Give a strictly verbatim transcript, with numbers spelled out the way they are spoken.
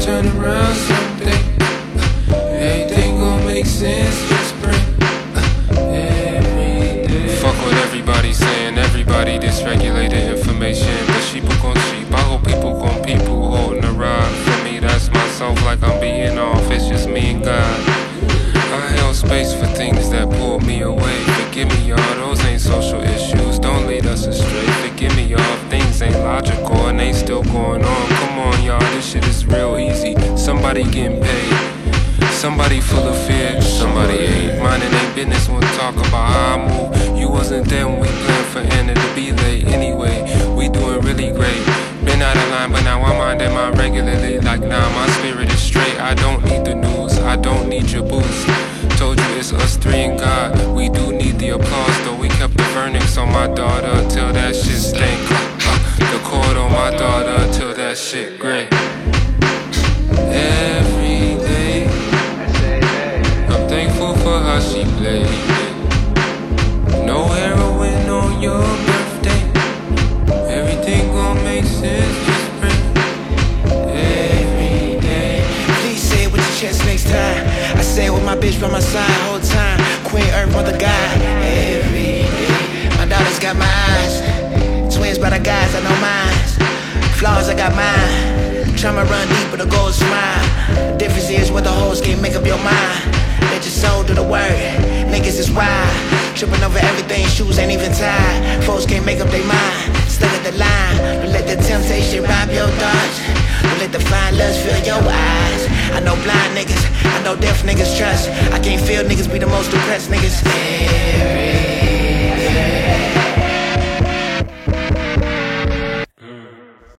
turn around someday. Everything gon' make sense, just bring every day. Fuck what everybody's saying, everybody dysregulated information. But sheeple gon' sheep, I hope people gon' people holding a rod for me. That's myself like I'm being off, it's just me and God. I held space for things that pulled me away. Forgive me, y'all, those ain't social issues. Don't lead us astray. Forgive me, y'all, things ain't logical and they still going on. Come on, y'all, this shit is real easy. Somebody getting paid, somebody full of fear, somebody ain't minding their business. Wanna talk about how I move. You wasn't there when we planned for Anna to be late. Anyway, we doing really great. Been out of line, but now I'm on that mind regularly. Like nah, my spirit is straight. I don't need the news, I don't need your boost. Told you it's us three and God. We do need the applause, though we kept the vernix on my daughter until that shit stank. The cord on my daughter until that shit gray. Every day I'm thankful for how she played it. No heroin on your birthday. Everything gon' make sense, just pray. Every day. Please say it with your chest next time. I say it with my bitch by my side whole time. Queen Earth, mother God. Every day. My daughter's got my eyes. Twins by the guys, I know mine. Flaws, I got mine. Tryna run deep, but the goal is mine. The difference is what the hoes can't make up your mind. Let your soul do the work. Niggas is wild. Tripping over everything, shoes ain't even tied. Folks can't make up their mind. Stuck at the line. Don't let the temptation rob your thoughts. Don't let the fine lust fill your eyes. I know blind niggas, I know deaf niggas trust. I can't feel niggas be the most depressed niggas.